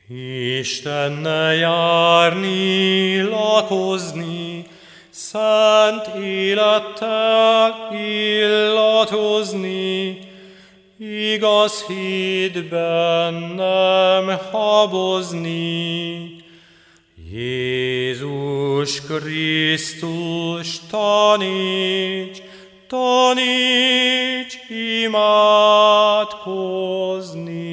Istennel járni, lakozni, szent élettel illatozni, igaz hitben nem habozni. Jézus Krisztus taníts, taníts imádkozni.